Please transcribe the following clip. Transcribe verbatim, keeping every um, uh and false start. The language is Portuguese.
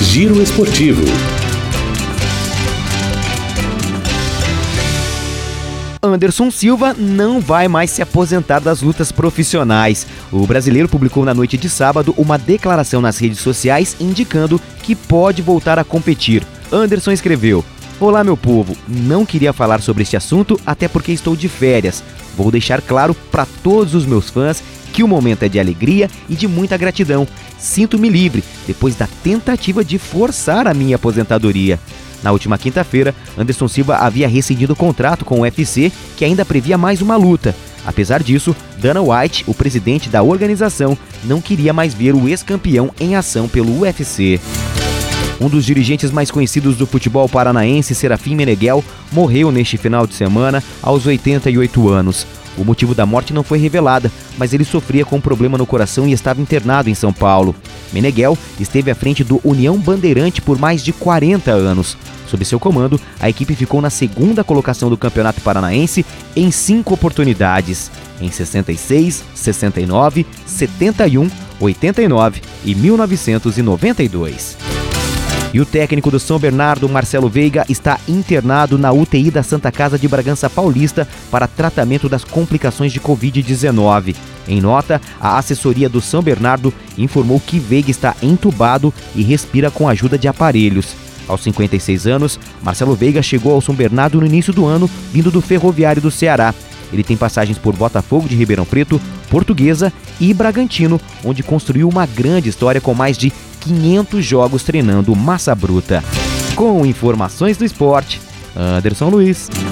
Giro Esportivo. Anderson Silva não vai mais se aposentar das lutas profissionais. O brasileiro publicou na noite de sábado uma declaração nas redes sociais indicando que pode voltar a competir. Anderson escreveu: "Olá, meu povo, não queria falar sobre este assunto até porque estou de férias. Vou deixar claro para todos os meus fãs que o momento é de alegria e de muita gratidão. Sinto-me livre depois da tentativa de forçar a minha aposentadoria." Na última quinta-feira, Anderson Silva havia rescindido o contrato com o U F C, que ainda previa mais uma luta. Apesar disso, Dana White, o presidente da organização, não queria mais ver o ex-campeão em ação pelo U F C. Um dos dirigentes mais conhecidos do futebol paranaense, Serafim Meneghel, morreu neste final de semana aos oitenta e oito anos. O motivo da morte não foi revelada, mas ele sofria com um problema no coração e estava internado em São Paulo. Meneghel esteve à frente do União Bandeirante por mais de quarenta anos. Sob seu comando, a equipe ficou na segunda colocação do Campeonato Paranaense em cinco oportunidades, em sessenta e seis, sessenta e nove, setenta e um, oitenta e nove e mil novecentos e noventa e dois. E o técnico do São Bernardo, Marcelo Veiga, está internado na U T I da Santa Casa de Bragança Paulista para tratamento das complicações de covid dezenove. Em nota, a assessoria do São Bernardo informou que Veiga está entubado e respira com a ajuda de aparelhos. Aos cinquenta e seis anos, Marcelo Veiga chegou ao São Bernardo no início do ano, vindo do Ferroviário do Ceará. Ele tem passagens por Botafogo de Ribeirão Preto, Portuguesa e Bragantino, onde construiu uma grande história com mais de quinhentos jogos treinando massa bruta. Com informações do esporte, Anderson Luiz.